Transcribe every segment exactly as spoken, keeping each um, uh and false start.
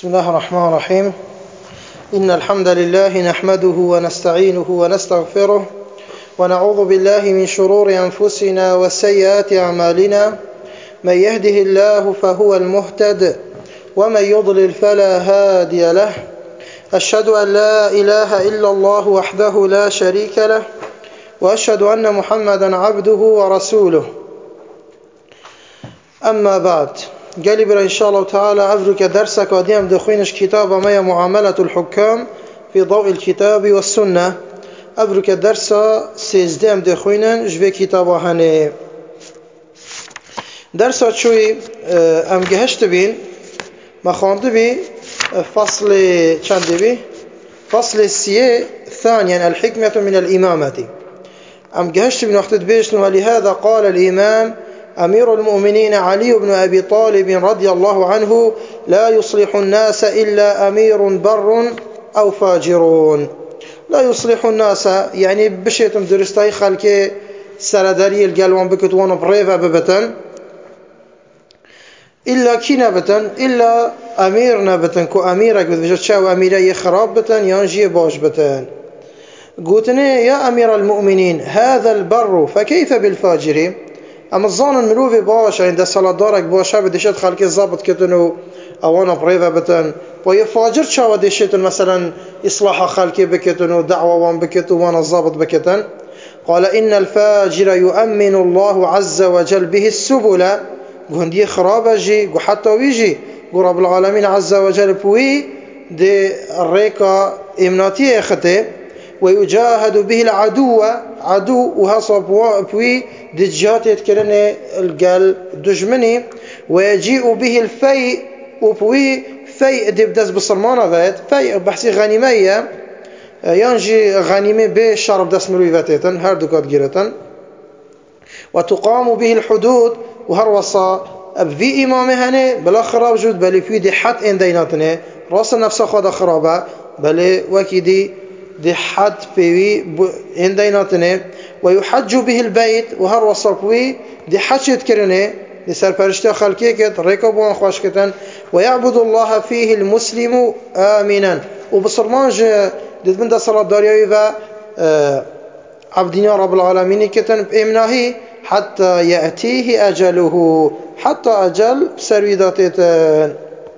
بسم الله الرحمن الرحيم. إن الحمد لله نحمده ونستعينه ونستغفره ونعوذ بالله من شرور أنفسنا وسيئات أعمالنا. من يهده الله فهو المهتد ومن يضلل فلا هادي له. أشهد أن لا إله إلا الله وحده لا شريك له وأشهد أن محمدا عبده ورسوله. أما بعد، قال برا إن شاء الله تعالى أبرك درسك وديم دخوينش كتاب ما معاملة الحكام في ضوء الكتاب والسنة. أبرك درس سيزدهم دخوينن جوه كتابه هنه درس شوي أم جهشت بين ما خاند بي فصل چند بي فصل السيء ثانيا الحكمة من الإمامة. أم جهشت بين وقت بيشن، ولهذا قال الإمام أمير المؤمنين علي بن أبي طالب رضي الله عنه: لا يصلح الناس إلا أمير بر أو فاجرون. لا يصلح الناس يعني بشيتم درستاي خلقه سرداري القلوان بكتوان بريفا ببتن إلا كي نبتن إلا أمير نبتن كو أميرك بتفجد شاو أميري خراب بتن ينجي باش بتن. قلتني يا أمير المؤمنين هذا البر فكيف بالفاجر؟ أما الظان الملوفي باش عند صلاة دارك باشا بديشت خلقه الزابط كتنو أوانا بريفا بتن ويفاجر شاو ديشتن مثلا إصلاح خلقه بكتنو دعوة وان بكتو وانا الزابط بكتن. قال إن الفاجر يؤمن الله عز وجل به السبل. قهندي خرابة جي قو حتى ويجي قو رب العالمين عز وجل بوي دي الريكا إمناتي اخته ويجاهد به العدو عدو وهصب بوي دي جهات يتكرن القل دجمني ويجيء به الفيء وبوي فيء دي بدز بصرمانة ذات فيء بحثي غنيمية ينجي غنيمة بشرب دس مرويفتين هر دكات جيرتن. وتقام به الحدود وهروصا في إمامه هنه بلا خراب جود بل في دي حد إن ديناتنه راس نفسه خدا خرابه بل وكي دي دي حد في إن ديناتنه. ويحج به البيت وهروصا في دي حج يتكرنه دي سرپرشته خلقه كت ركبوان خوش كتن. ويعبد الله فيه المسلم آمنا وبصرمانج دي من دا صلاة داريوي و عبدنا رب العالمين كتن بإمناهي حتى يأتيه أجله حتى أجل سرويداتيتن.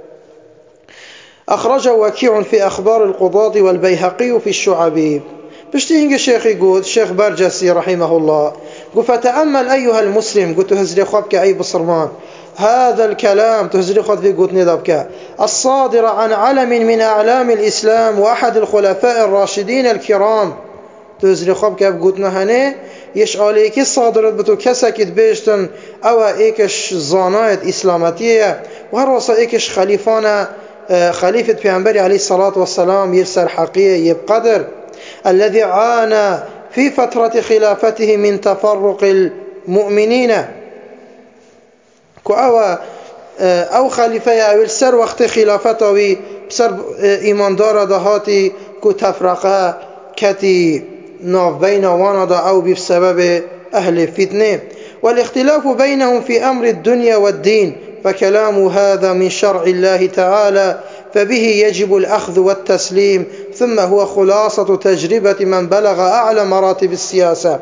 أخرج وكيع في أخبار القضاة والبيهقي في الشعبي. بشتينج الشيخ يقول الشيخ برجسي رحمه الله قل فتأمل أيها المسلم قلت هزري خوابك أي بصرمان هذا الكلام تهزري خواب في قلت ندبك الصادر عن علم من أعلام الإسلام وأحد الخلفاء الراشدين الكرام. تهزري خوابك بقلتنا هنه يش عليكي صادرت بتو كسكت بيشتن او ايكش زانايت اسلامتيه وهروصا ايكش خليفانا خليفة پیغمبر عليه الصلاة والسلام يرسل حقية يبقدر الذي عانى في فترة خلافته من تفرق المؤمنين كو او او خليفة او السر وقت خلافته بسر ايمان دار دهاتي كو تفرقه كتي ناف بين وانا أو بسبب أهل فتنة والاختلاف بينهم في أمر الدنيا والدين. فكلام هذا من شرع الله تعالى فبه يجب الأخذ والتسليم ثم هو خلاصة تجربة من بلغ أعلى مراتب السياسة.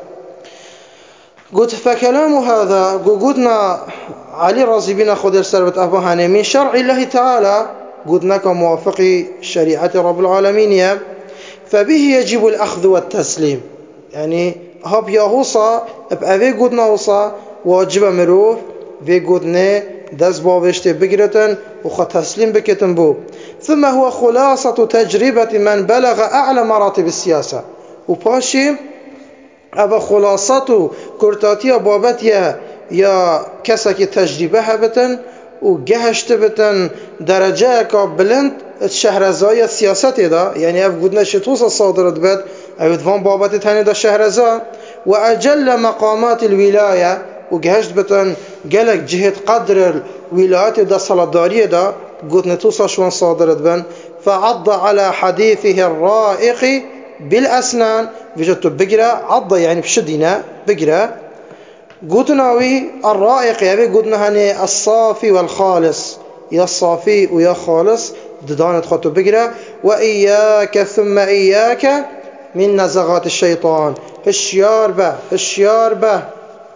قلت فكلام هذا قلنا علي رضي بنا خذ السربة أفهاني من شرع الله تعالى قلنا كموافق شريعة رب العالمين فبه يجب الأخذ والتسليم يعني هاب يهوصا بأفي قدنا وصا واجب مروف في قدنا دز بابشت بقرتن وخا تسليم بكتن بو. ثم هو خلاصة تجربة من بلغ أعلى مراتب السياسة وباشي أبا خلاصة كرتاتيا بابتيا يا كسك تجربة هبتن وجهشت بتن درجة كابلند الشهرزاية السياسة دا يعني أف قدنا شتوصة صادرت بد أو دفان بابت تاني دا شهرزا. وأجل مقامات الولاية وجهشت بتن قالك جهة قدر الولايات دا صلادارية دا قدنا توصة شوان صادرت بن. فعض على حديثه الرائق بالأسنان وجدت بقرة عض يعني بشدنا بقرة قدناوي الرائق يعني قدنا هني الصافي والخالص يا الصافي ويا خالص ددانت خطو بقرة وإياك ثم إياك من نزغات الشيطان هشيار به هشيار به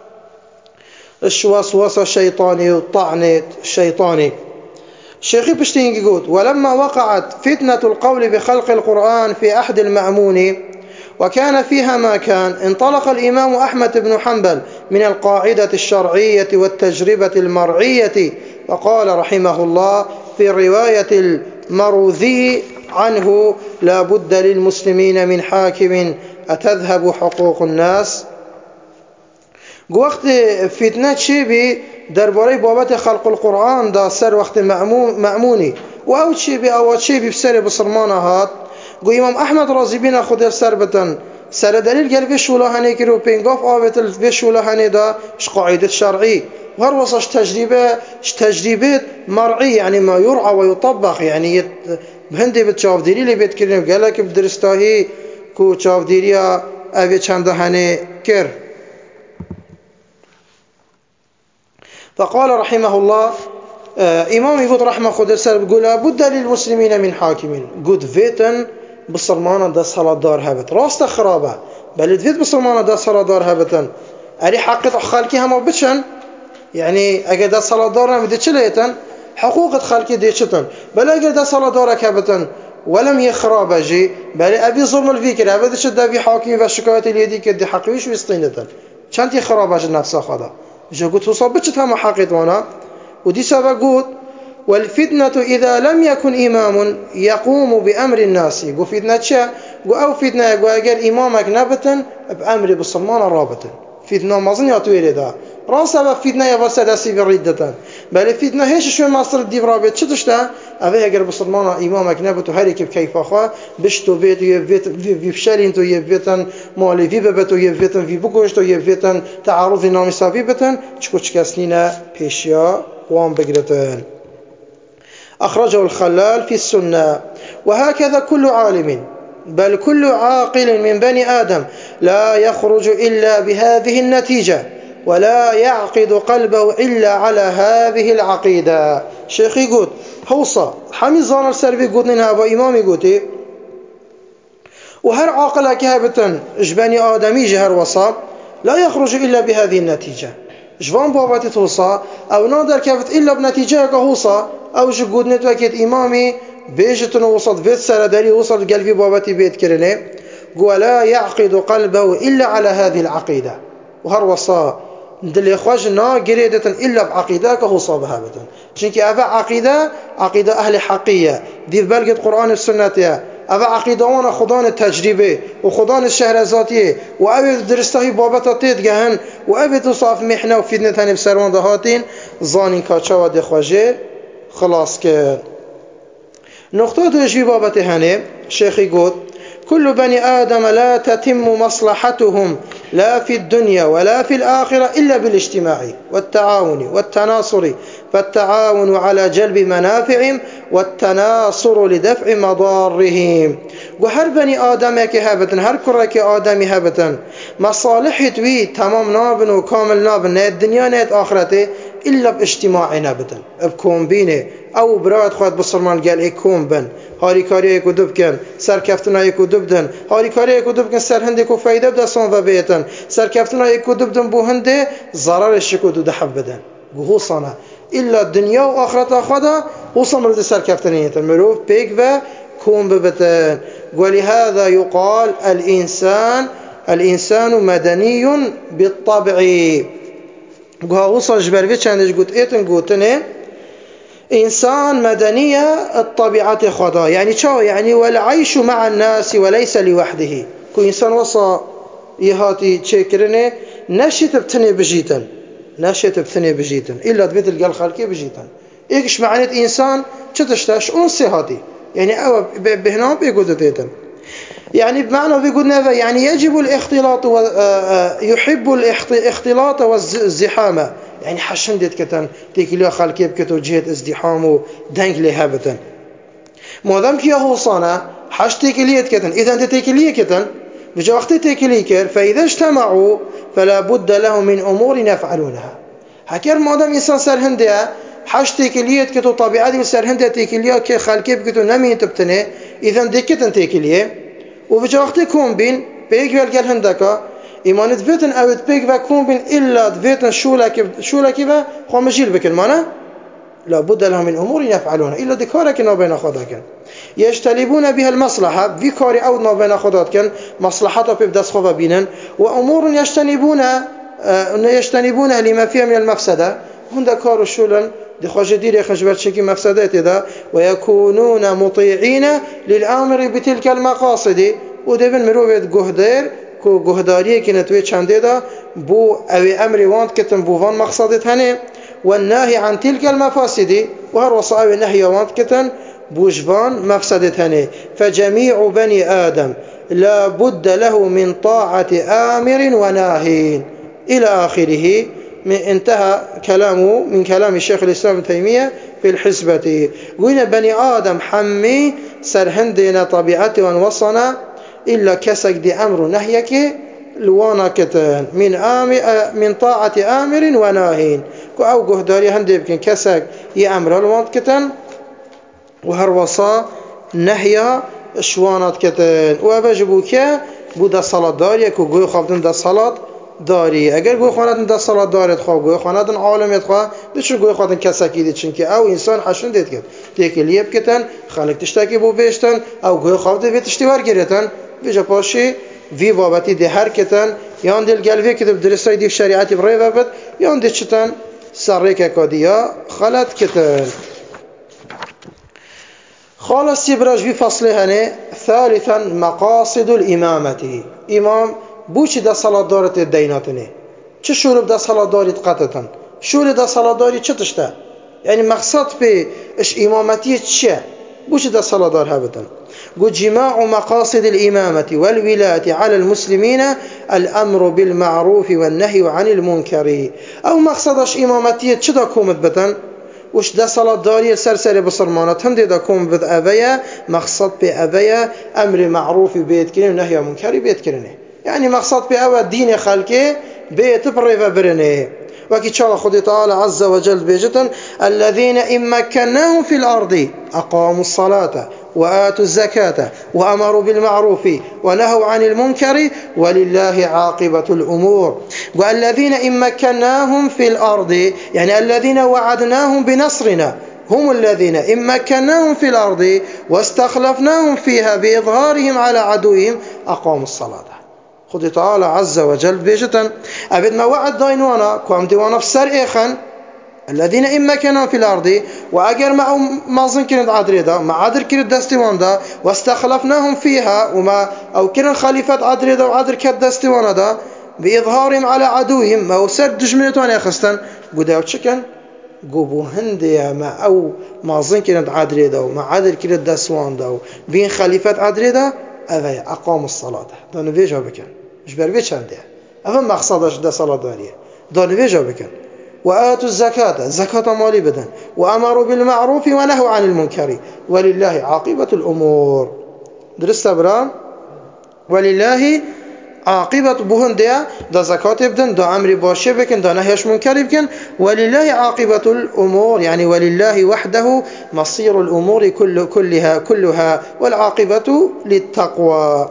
الوسوسة الشيطاني والطعنة الشيطاني. الشيخي بشتين يقول ولما وقعت فتنة القول بخلق القرآن في أحد المأمون وكان فيها ما كان انطلق الإمام أحمد بن حنبل من القاعدة الشرعية والتجربة المرعية وقال رحمه الله في رواية المروذي عنه لا بد للمسلمين من حاكم أتذهب حقوق الناس. وقت فتنة شيبي درباري بابت خلق القرآن دا سر وقت مأموني و شيبي أو شيبي بسر بصرمان هات قو إمام أحمد رازي بنا خود سر بتن سر دليل قال في شولهاني كرو بينقاف آبت في شولهاني دا ش قاعدة شرعي وهر وصش تجربة ش تجربة مرعي يعني ما يرعى ويطبق يعني يت بهندي بتشاف ديري اللي بيتكلم قال لك بدرستاهي كو تشاف ديريا أبي چند هني كر. فقال رحمه الله آه إمام يقول رحمه خود سر بقول لابد للمسلمين من حاكم قد فيتن بصرمانة دا صلاة دار هبت راست خرابة بل فيت بصرمانة دا صلاة دار هبتن أري حقيقة خالكي هم بتشن يعني أجد دا صلاة دار نبدي تشليتن حقوق خالكي ديشتن بل أجد دا صلاة دارك هبتن ولم يخراب جي بل أبي ظلم الفكر أبي شد أبي حاكم والشكايات اللي يديك دي حقيش ويسطينتن شانتي خرابة النفس خدا جو قلت وصابتش هم حقيقة وانا ودي سبب قلت والفتنة إذا لم يكن إمام يقوم بأمر الناس قو فتنة شا قو أو فتنة قو أجر إمامك نبتا بأمر بصمان رابطا فتنة مازن يطويل دا راسا بفتنة يبسا داسي بردتا بل فتنة هيش شو مصر الديب رابط شتشتا أبي أجر بصمان إمامك نبتا هاريك بكيف أخوا بشتو بيت يبيت بفشالين تو يبيتن مالي في ببتو يبيتن في بكوشتو يبيتن تعارض نامسا في بتن چكو چكسنين بيشيا وان بقرتن. أخرجه الخلال في السنة. وهكذا كل عالم بل كل عاقل من بني آدم لا يخرج إلا بهذه النتيجة ولا يعقد قلبه إلا على هذه العقيدة. شيخ يقول هوصى حمي الزانر السربي يقول لنا أبا إمام يقول وهر عاقل كهبة جبني آدمي جهر وصى لا يخرج إلا بهذه النتيجة جوان بابتي توصى أو نادر كفت إلا بنتيجة كهوصى أو جقود نتوكيد إمامي بيجتن وصل بيت سردري وصل قلبي بابتي بيت كرني ولا يعقد قلبه إلا على هذه العقيدة وهر وصى ندل إخواجنا قريدة إلا بعقيدة كهوصى بها بتن شنك أبا عقيدة عقيدة أهل حقية دي بلغة قرآن السنة أبا عقيدة وانا خضان التجربة وخضان الشهرزاتية وأبي درستهي بابتا تيدقهن وأبي تصاف محنة وفتنة بسروان دهاتين ظانين كاتشاوة دي خواجه خلاص كان نقطة دوشي بابته هنه شيخ يقول كل بني آدم لا تتم مصلحتهم لا في الدنيا ولا في الآخرة إلا بالاجتماع والتعاون والتناصر فالتعاون على جلب منافعهم والتناصر لدفع مضارهم. وهر بني آدم كهابة هر كرك آدم هابة مصالح توي تمام نابن وكامل نابن نيت الدنيا نيت آخرته إلا باجتماع نابن بكون بينه أو براد خواهد بصرمان قال إيكون بن هاري كاري يكو دبكن سر كفتنا يكو دبدن هاري كاري يكو دبكن سر هندي كو فايدة بدا صنف بيتن سر كفتنا يكو دبدن بو هندي ضرر الشكو دو دحب بدن وهو صنع إلا الدنيا وآخرة خدا هو صمر سر كفتنية المروف بيك و كون ببتن. ولهذا يقال الإنسان الإنسان مدني بالطبع وهو صج بربي چندش قلت ايتن قلتنه إنسان مدنية الطبيعة خدا يعني شو يعني والعيش مع الناس وليس لوحده كو إنسان وصى يهاتي تشكرنه نشت بتني بجيتن نشت بتني بجيتن إلا دبيت القل خالكي بجيتن إيش معنات إنسان شتشتاش أنسي هاتي يعني أو بهنا بيقول تيتن يعني بمعنى بيقول نذا يعني يجب الاختلاط ويحب الاختلاط والزحامة يعني حشم ديت كتن تيكلي خالكي بكتو جهة ازدحام ودنك لهابتن مادام كي هو صانا حش تيكلي كتن إذا أنت تيكلي كتن بجا وقت تيكلي كر فإذا اجتمعوا فلا بد له من أمور يفعلونها هكذا مادام إنسان سر هندية حشتي كليت كتو طبيعتي وسر هند تيكليه كي خلقي بكتو نمي تبتني إذا ديكتن تيكليه وبجا وقت كون بين بيك والقال هندكا إيمان تفتن أو تبيك وكون بين إلا تفتن شو لك شو لك با خامجيل بكن مانا لابد لهم من أمور يفعلون إلا ذكارك نابين خداكن يجتلبون بها المصلحة ذكار أو نابين خداكن مصلحته بيبدأ خوا بينن وأمور يجتنبون يجتنبونها لما فيها من المفسدة هند كارو شولن دي خواجه دير يخنجبت شكي مفسدات دا ويكونون مطيعين للآمر بتلك المقاصد ودبن مروفيت جهدير كو جهداريه كنتوي چنده دا بو او امر واند كتن بوفان مقصدت هنه والنهي عن تلك المفاسد وهر وصاوي النهي واند كتن بوجبان مفسدت هنه فجميع بني آدم لا بد له من طاعة آمر وناهي إلى آخره من انتهى كلامه من كلام الشيخ الإسلام ابن تيمية في الحسبة وين بني آدم حمي سرهندنا طبيعته وانوصنا إلا كسك دي أمر نهيك لوانا كتن من آمر من طاعة آمر وناهين أو جهداري هندي بكن كسك يأمر الوان كتن وهروصا نهيا شوانات كتن وابجبوك بودا صلاة داري كو جوي خافتن دا صلاة داری اگر گوی خواناتن دا صلات دارد خواه گوی خواناتن عالمیت خواه ده چون گوی خواناتن کسکی دید چون که او انسان حشن دید کد تیکی لیب کتن خلق تشتاکی بو بیشتن او گوی خواه ده وی تشتیور گیرتن بیجا پاشی وی وابتی ده هر کتن یان دل گلوی کتب درستای دیف شریعتی برای وابد یان ده چتن سریک کادیا خلط کتن خالص يبرج في فصله هنا ثالثا مقاصد الإمامة إمام بوچی دا صلاة دارت دیناتنه چه شروع دا صلاة دارت قطعتن شروع دا صلاة داری چه تشته يعني مقصد به اش امامتی چه بوچی دا صلاة دار هبتن قو جماع مقاصد الإمامة والولاية على المسلمين الأمر بالمعروف والنهي عن المنكر أو مقصدش امامتی چه دا کومت بتن وش دا صلاة داري سرسري بصرمانات هم دا كوم بد أبيا مقصد بأبيا أمر معروف بيت كرين ونهي منكر بيت كرينه يعني مقصد بأول دين خلقه بيت بريفا برنه وكي شاء خد تعالى عز وجل بيجتن الذين إن مكناهم في الأرض أقاموا الصلاة وآتوا الزكاة وأمروا بالمعروف ونهوا عن المنكر ولله عاقبة الأمور والذين إن مكناهم في الأرض يعني الذين وعدناهم بنصرنا هم الذين إن مكناهم في الأرض واستخلفناهم فيها بإظهارهم على عدوهم أقاموا الصلاة خد تعالى عز وجل بيجتن أبد ما وعد داينوانا كوام ديوانا في سر إيخان الذين إما كانوا في الأرض وأجر معه مازن كنت عدريدا ما عدر كنت دستوان دا واستخلفناهم فيها وما أو كنت خليفة عدريدا وعدر كنت دستوان دا بإظهارهم على عدوهم ما هو سر دجمنتوان يخستن قداو تشكن قبو هندية ما أو مازن كنت عدريدا وما عدر كنت دستوان دا بين خليفة عدريدا أذا أقام الصلاة دا نفيجا بكن مش برويش هندية أفهم مقصدش دا صلاة دارية دا نفيجا بكن وآتوا الزكاة زكاة مالي بدن وأمروا بالمعروف ونهوا عن المنكر ولله عاقبة الأمور درست برام ولله عاقبة بهن ديا دا زكاة بدن دا أمر باشي بكن دا نهيش منكر بكن ولله عاقبة الأمور يعني ولله وحده مصير الأمور كل كلها كلها والعاقبة للتقوى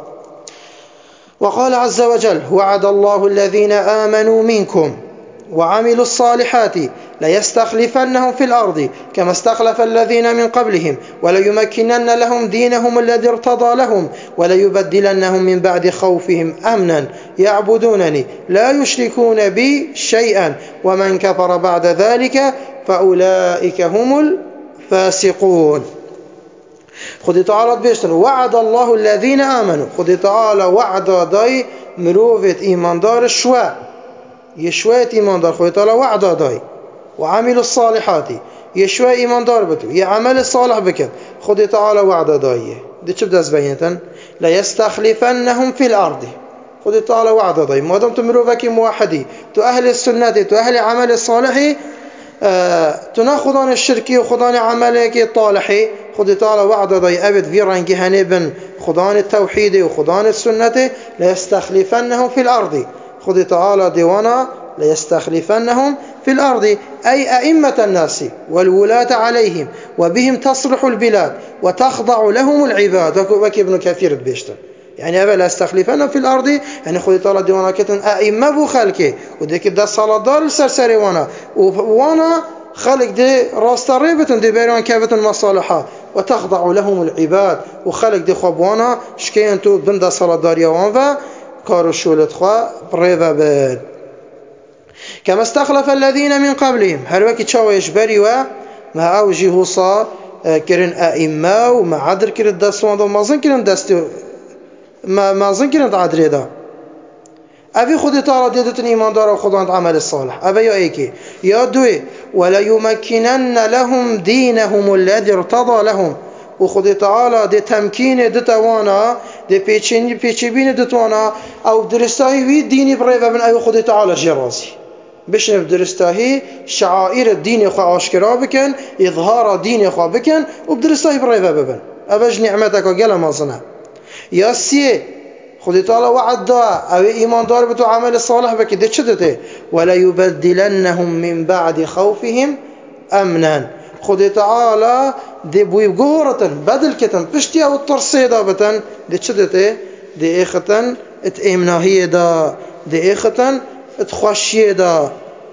وقال عز وجل وعد الله الذين آمنوا منكم وعملوا الصالحات ليستخلفنهم في الأرض كما استخلف الذين من قبلهم وليمكنن لهم دينهم الذي ارتضى لهم وليبدلنهم من بعد خوفهم أمنا يعبدونني لا يشركون بي شيئا ومن كفر بعد ذلك فأولئك هم الفاسقون خذ تعالى بيشتن وعد الله الذين آمنوا خذ تعالى وعد داي مروفة إيمان دار الشواء يشوية إيمان دار خذ تعالى وعد داي وعمل الصالحات يشوى إيمان دار بتو يعمل الصالح بكت خذ تعالى وعد داي دي شو بدأ زبينة لا يستخلفنهم في الأرض خذ تعالى وعد داي ما دام تمروفك موحدي تو أهل السنة تو أهل عمل الصالح آه تناخذون الشركي وخذون عملك الطالحي خذ تعالى وعد داي أبد في رنجي هنبن خذون التوحيد وخذون السنة لا يستخلفنهم في الأرض خذ تعالى ديوانا ليستخلفنهم في الأرض أي أئمة الناس والولاة عليهم وبهم تصلح البلاد وتخضع لهم العباد. وكي ابن كثير بيشتر يعني أبا لا استخلفنهم في الأرض يعني خذي طالة ديوانا كتن أئمة بو خلقه وديك بدا الصلاة دار السرسري وانا وانا خلق دي راست ريبتن دي بيران كابتن مصالحة وتخضع لهم العباد وخلق دي خبوانا شكينتو بندا صلاة دار يوان كارو شولت خوا بريبا بد كما استخلف الذين من قبلهم هل وكي تشاو يشبري وما أوجه صار كرن أئمة وما عدر كرن دستوان دو ما ظن كرن دستو ما ما ظن كرن عدر دا أبي خذ تعالى ديدتن إيمان دار وخذ عمل الصالح أبي يا إيكي يا دوي ولا يمكنن لهم دينهم الذي ارتضى لهم وخذ تعالى دي تمكين دتوانا دي بيتشيني بيتشيبين دتوانا أو درستاهي وي ديني بريفا من أي خذ تعالى جرازي بشنف درستاهي شعائر الدين خو أشكرا بكن إظهار الدين خو بكن وبدرستاهي بريفا ببن أبج نعمتك وقال ما صنع يا سي خذ تعالى وعد أو إيمان دار بتو عمل الصالح بكده شدته ولا يبدلنهم من بعد خوفهم أمنا خذ تعالى دي بوي جورة بدل كتن بشتي أو الترصيدة بتن دي شدته دي إختن اتأمنا هي دا دي إختن اتخشي دا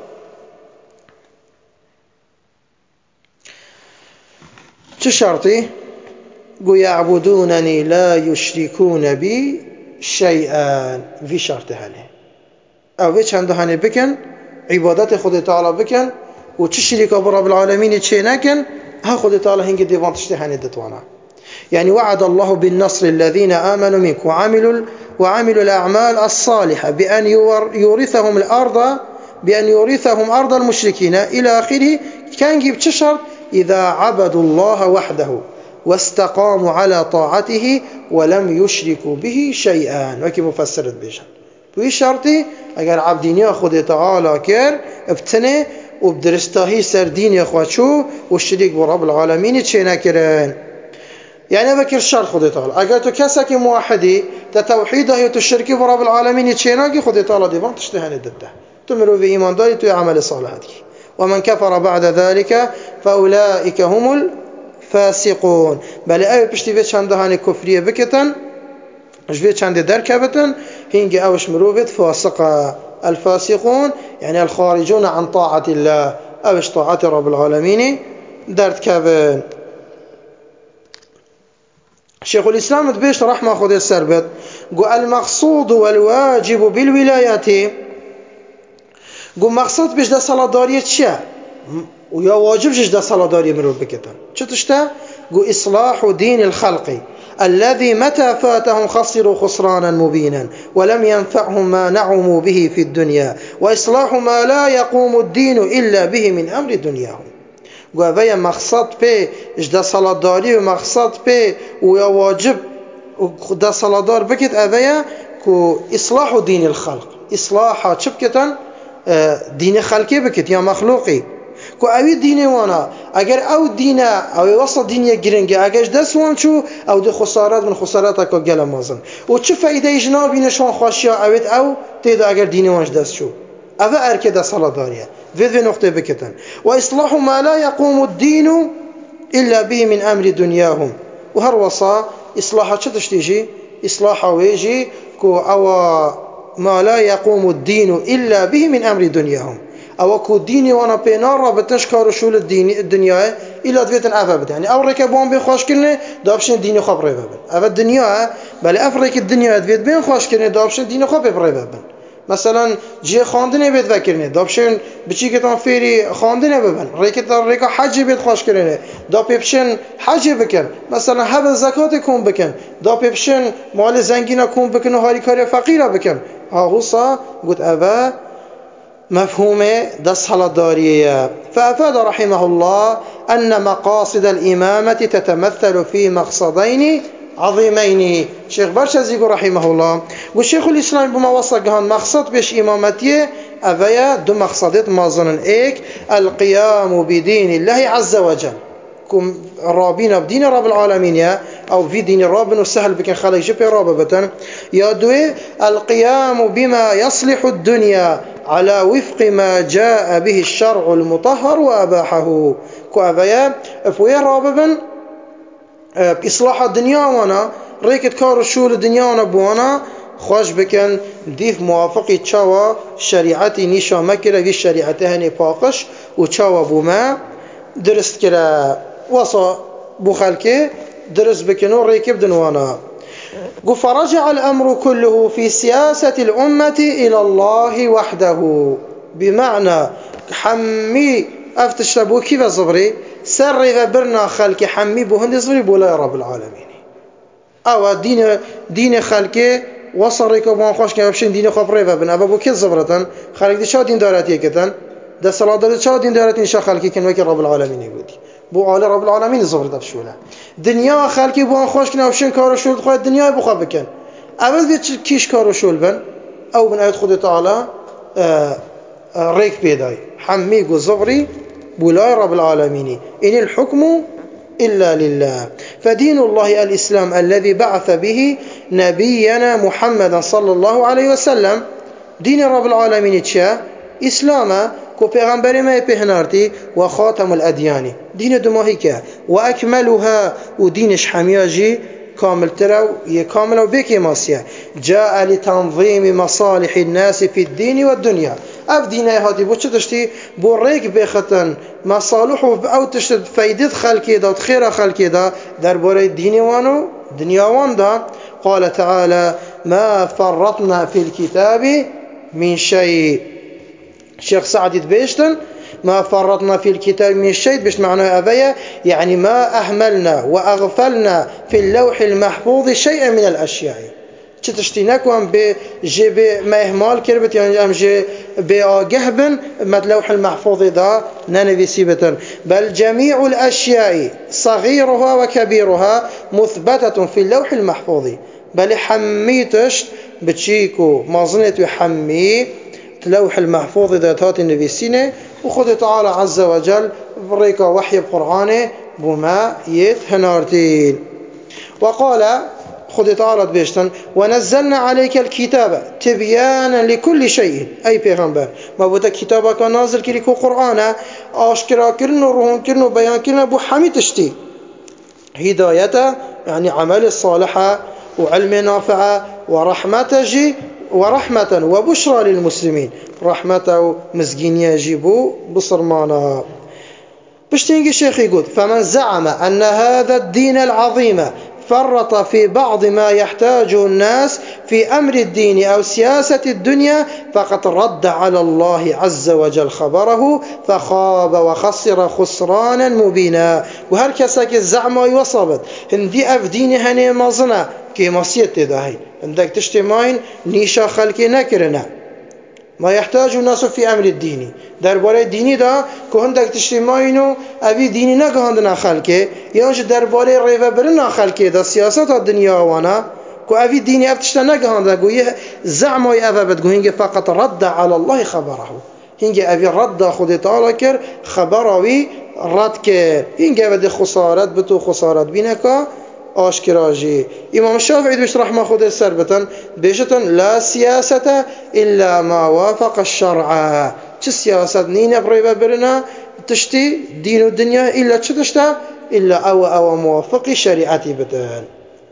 شرطي قو يعبدونني لا يشركون بي شيئا في شرط هني أو إيش عنده هني بكن عبادات خد تعالى بكن وتشرك برب العالمين تشينكن ها خد تعالى هنجي ديفان تشتي هني دتوانا يعني وعد الله بالنصر الذين آمنوا منك وعملوا وعملوا الأعمال الصالحة بأن يورثهم الأرض بأن يورثهم أرض المشركين إلى آخره. كان جيب شرط إذا عبدوا الله وحده واستقاموا على طاعته ولم يشركوا به شيئا. وكي مفسرت بيشان وي شرطي اگر عبدين ياخذ تعالى كير ابتني وبدرستاهي سردين ياخواتشو والشريك برب العالمين تشينا كيرن يعني بكر الشرط خذ تعالى اگر تو كسك موحدي تتوحيده يتشركي برب العالمين تشينا كي خذ تعالى ديفان تشتهن الدده تمروا في ايمان داري تو عمل صالحاتك. ومن كفر بعد ذلك فاولئك هم فاسقون. بل أي بشتي بيت شنده هاني كفرية بكتن جبيت شنده دركبتن هنجي أوش مروبت فاسقة. الفاسقون يعني الخارجون عن طاعة الله أوش طاعة رب العالمين دركبن. شيخ الإسلام تبيش رحمة خذ السربت قو المقصود والواجب بالولايات قو مقصود بيش ده صلاة دارية شيء ويا واجب جدا صلاة داري مرور بكتن شو تشتا قو إصلاح دين الخلق الذي متى فاتهم خسروا خسرانا مبينا ولم ينفعهم ما نعموا به في الدنيا وإصلاح ما لا يقوم الدين إلا به من أمر دنياهم. قو أبايا مقصد بي جدا صلاة داري ومقصد بي ويا واجب جدا صلاة دار بكت أبايا كو إصلاح دين الخلق إصلاح شبكة دين خلقي بكت يا مخلوقي كو اوی دینه وانا اگر او دینه او وسط دینه گرنگه اگرش دست وان شو او ده خسارات من خسارات اکا گل مازن و چه فایده جنابی نشان خواشیا اوید او تیدا اگر دینه وانش دست شو او ارکه ده صلاة داریه وید نقطه بکتن و اصلاح ما لا يقوم الدين الا به من امر دنياهم. و هر وصا اصلاح چه تشتیجی اصلاح ويجي كو او ما لا يقوم الدين الا به من امر دنياهم او کو دینی وانا پینار را بتنش کارو شول الدینی الدنیا الا دویتن افبد يعني او ركبون بين خوش كلنه دابشن دینی خوب ری ببن اف الدنيا بل افريك الدنيا دویت بين خوش كلنه دابشن دینی خوب ری ببن مثلا جي خواندنه بيت وكرنه دابشن بچی کتان فيري خواندنه ببن ریکتان ریکا حج بيت خوش كلنه دابشن حج بکن مثلا هب زکات کون بکن دابشن مال زنگینا کون بکن و هاری کار فقیرا بکن ها حسا قلت ابا مفهوم ده صلاة دارية. فأفاد رحمه الله أن مقاصد الإمامة تتمثل في مقصدين عظيمين. شيخ برشازي رحمه الله والشيخ الإسلام بما وصقهن مقصد بش إمامتي أفيا دو مقصدات مازنن إيك القيام بدين الله عز وجل كم رابين بدين رب العالمين أو في دين رابن وسهل بكن خلق جبه راببة يا دوي القيام بما يصلح الدنيا على وفق ما جاء به الشرع المطهر وأباحه كأبيا فويا راببا بإصلاح الدنيا وانا ريكت كار شول الدنيا وانا بوانا خوش بكن ديف موافقي تشاوى شريعتي نيشا مكرا في شريعتها نفاقش وتشاوى بوما درست كرا وصا بخلكي درست بكنو ريكب دنوانا فرجع الأمر كله في سياسة الأمة إلى الله وحده بمعنى حمي أفتش لبو كيف الزبري سر برنا خلق حمي بوهند زبري بولا يا رب العالمين أو دين دين خلقي وصريك وبان خوش كان بشين دين خبري فبن أبا بو كيف زبرتن خلق دي شا دين دارتي كتن ده صلاة دارت شا دين دارتي إن شاء خلقي كان وكي رب العالمين يقولي بو عالي رب العالمين زبرت بشوله دنيا خلقي بوان خوش كان بشين كارو شول خواهد الدنيا بخوا بكن أبد بيت كيش كارو شول بن أو من آيات خود تعالى آآ آآ ريك بيداي حميق وزبري بولاي رب العالمين إن الحكم إلا لله فدين الله الإسلام الذي بعث به نبينا محمد صلى الله عليه وسلم دين رب العالمين تشا إسلاما كو پیغمبر ما پهنارتي وخاتم الأديان دين دماهيكا وأكملها ودينش حمياجي كامل ترى يكامل وبيكي ماسيا جاء لتنظيم مصالح الناس في الدين والدنيا اف دينه هادي بو تشتي بو ريك بختن مصالح او تشت فايده خلقي دا خير خلقي دا درباره دين وانو دنيا وان دا قال تعالى ما فرطنا في الكتاب من شيء شيخ سعد بيشتن ما فرطنا في الكتاب من شيء بش معناه أبيا يعني ما أهملنا وأغفلنا في اللوح المحفوظ شيئا من الأشياء تشتيناكم بجيب ما إهمال كربت يعني أم جي بأجهبن مد لوح المحفوظ ذا ننبي سيبة بل جميع الأشياء صغيرها وكبيرها مثبتة في اللوح المحفوظ بل حميتش بتشيكو ما ظنت يحمي لوح المحفوظ ذاتات النبي سينه وخذ تعالى عز وجل بريكا وحي القرآن بما يتهنارتين وقال خذ تعالى بيشتن ونزلنا عليك الكتاب تبيانا لكل شيء أي پیغمبر ما بوده كتابك نازل كريكو قرآن آشكرا كرن وروحن كرن وبيان كرن بو حمي تشتي هداية يعني عمل الصالحة وعلم نافعة ورحمة ورحمة وبشرى للمسلمين رحمة مزجينيا جيبو بصرمانا بشتينجي الشيخ يقول فمن زعم أن هذا الدين العظيم فرط في بعض ما يحتاجه الناس في أمر الدين أو سياسة الدنيا فقد رد على الله عز وجل خبره فخاب وخسر خسرانا مبينا وهركسك الزعمة يوصبت هندي أف ديني هني مازنا كي مصيت داهي عندك تشتماين نيشا خلقي نكرنا ما يحتاج الناس في أمر الدين درباره ديني دا كهندك تشتماينو أبي ديني نكهندنا خلقه يانش درباره ريفا برنا خلقه دا سياسات الدنيا وانا كو أبي ديني أفتشتا نكهندنا قويه زعمه أبا بتقوهنجي فقط رد على الله خبره هنجي أبي رد خود تعالى كر خبروي رد كر هنجي أبدي خسارت بتو خسارت بينكا آشكراجي إمام الشافعي بيشرح ما خود السربتن بيشتن لا سياسة إلا ما وافق الشرع چه سياسة نين بريبا برنا تشتي دين الدنيا إلا تشتا إلا أو أو موافق شريعتي بتن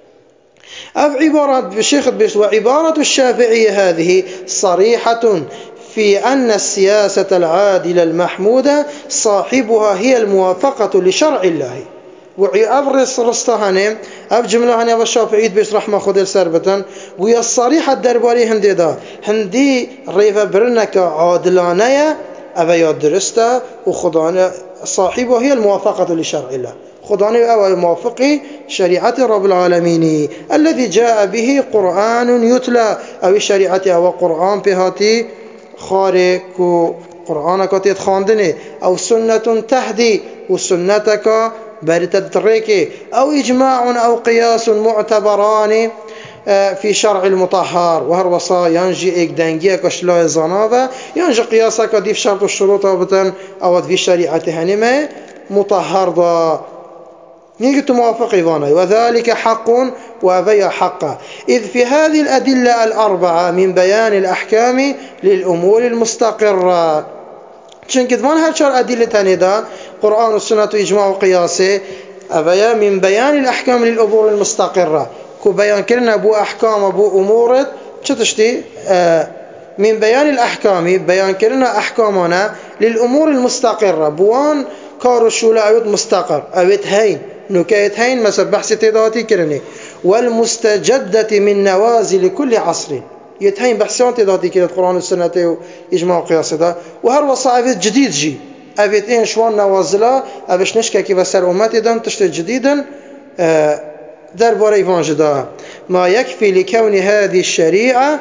أف عبارة بشيخ بيش وعبارة الشافعي هذه صريحة في أن السياسة العادلة المحمودة صاحبها هي الموافقة لشرع الله وعبرس رستهانه أب جملة هني أبو الشافعي بيش رحمة خدل سربتن ويا الصريحة الدرباري هندي دا هندي ريفا برنك عادلانية أبا يدرستا وخدانة صاحبه هي الموافقة لشرع الله خدانة أو موافقي شريعة رب العالمين الذي جاء به قرآن يتلى أو شريعة أو قرآن بهاتي خارق قرآن كتيت خاندني أو سنة تهدي وسنتك بريت التريكي أو إجماع أو قياس معتبران في شرع المطهر وهروصا ينجي إيك دنجيه كشلا زنابه ينجي قياسا كديف شرط الشروط بتن أو في شريعته هنما مطهر ضا نيجي موافق إيوانا وذلك حق وأبي حقا إذ في هذه الأدلة الأربعة من بيان الأحكام للأمور المستقرة. چونك دمان هرشار أدلة تانيدا قرآن والسنة وإجماع وقياسه أبيا من بيان الأحكام للأمور المستقرة كو بيان كرنا بو أحكام بو أمور شتشتي آه من بيان الأحكام بيان كرنا أحكامنا للأمور المستقرة بوان كارو شولا أيوت مستقر أيوت هين نكايت هين مثلا بحث تداتي كرني والمستجدة من نوازل كل عصر يتهين بحثان تداتي كرني القرآن والسنة وإجماع وقياس ده وهر وصائبت جديد جي أبيت إن شوان نوازلا أبش نشكا كي بسر أمتي دم تشتري جديدا در بار إيفان جدا ما يكفي لكون هذه الشريعة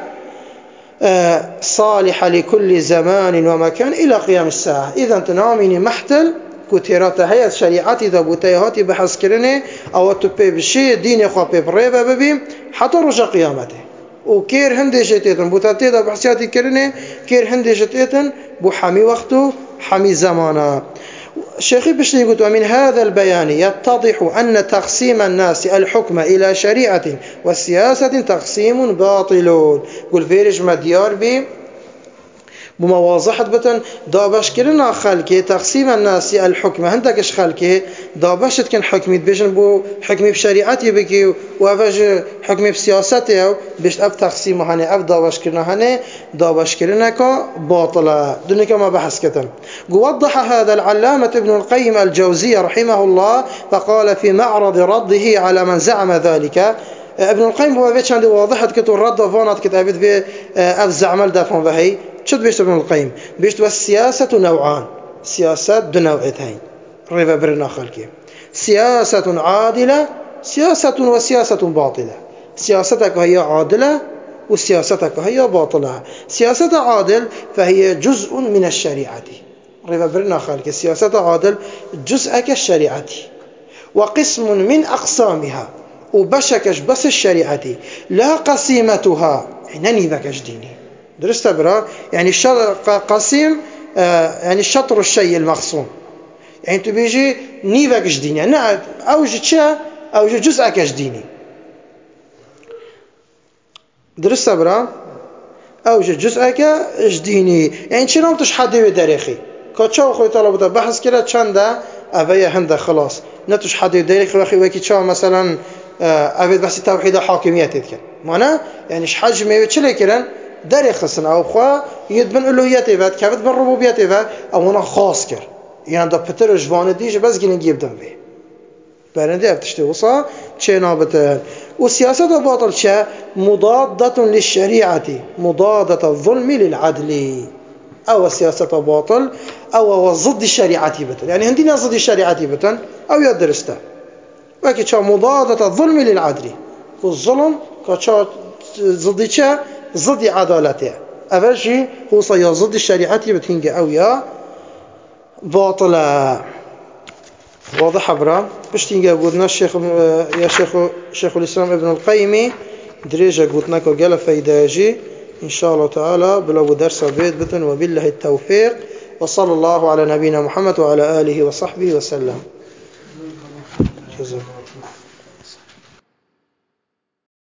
صالحة لكل زمان ومكان إلى قيام الساعة. إذا تناميني محتل كتيرات هي الشريعات إذا بوتيهاتي بحث كرني أو تبي بشيء دين يخاف بريبة ببي حتى رجع قيامته وكير هندي جتيتن بوتاتي إذا بحثياتي كرني كير هندي جتيتن بحمي وقته حمي زمانه. الشيخي بشتي يقول ومن هذا البيان يتضح أن تقسيم الناس الحكم إلى شريعة والسياسة تقسيم باطل. قل فيرج مديار بي بمواضحة بتن دابش كرنا خلقه تقسيم الناس الحكم هندكش خلقه دابشت كن حكمي بيجن بو حكمي بشريعتي بكي وافج حكمي بسياسته بيش اب تقسيم هني اب دابش كرنا هني دابش كرنا كا باطلة دونك ما بحث كتن. وضح هذا العلامة ابن القيم الجوزية رحمه الله فقال في معرض رده على من زعم ذلك. ابن القيم هو بيتش عندي واضحة كتو الرد فانات كتابت في أفز عمل دافن بهي شد بيشت ابن القيم بيشت والسياسة نوعان سياسات دو نوعتين ريبا برنا خلقي سياسة عادلة سياسة وسياسة باطلة. سياستك هي عادلة وسياستك هي باطلة. سياسة عادل فهي جزء من الشريعة ريبا برنا خلقي سياسة عادل جزء كالشريعة وقسم من أقسامها وبشكش بس الشريعة لا قسيمتها يعني بكش ديني درست برا يعني قسيم آه يعني شطر الشيء المقسوم يعني تبيجي نيفكش ديني يعني أوجد شيء أوجد جزء كش ديني درست برا أوجد جزء كش ديني يعني شنو نام تشحدي بدريخي كاتشاو خوي طلبته بحث كده چنده أبيه هنده خلاص نتوش حدي بدريخي وخي وكي تشاو مثلا أبيت بحث توحيد حاكميات يتكلم معنا يعني إيش حجمه وشلي كلن داري خصن أو خوا يدبن ألوهيته بعد كابت بن ربوبيته بعد أو أنا خاص كر يعني ده بتر جوان ديج بس جين نجيب دم به برندي أبتشتي وصا شينا بتر. والسياسة باطل شيء مضادة للشريعة مضادة الظلم للعدل أو السياسة باطل أو ضد الشريعة بتن يعني هندينا ضد الشريعة بتن أو يدرسته وكي شا مضادة الظلم للعدل والظلم كشا ضد شا ضد عدالته أول شيء هو صيا ضد الشريعة بتنجي أو يا باطلة واضح برا بشتينجي قلنا الشيخ يا شيخ شيخ الإسلام ابن القيم دريجة قلنا كجلا فيداجي إن شاء الله تعالى بلا درس بيت بتن وبالله التوفيق وصلى الله على نبينا محمد وعلى آله وصحبه وسلم.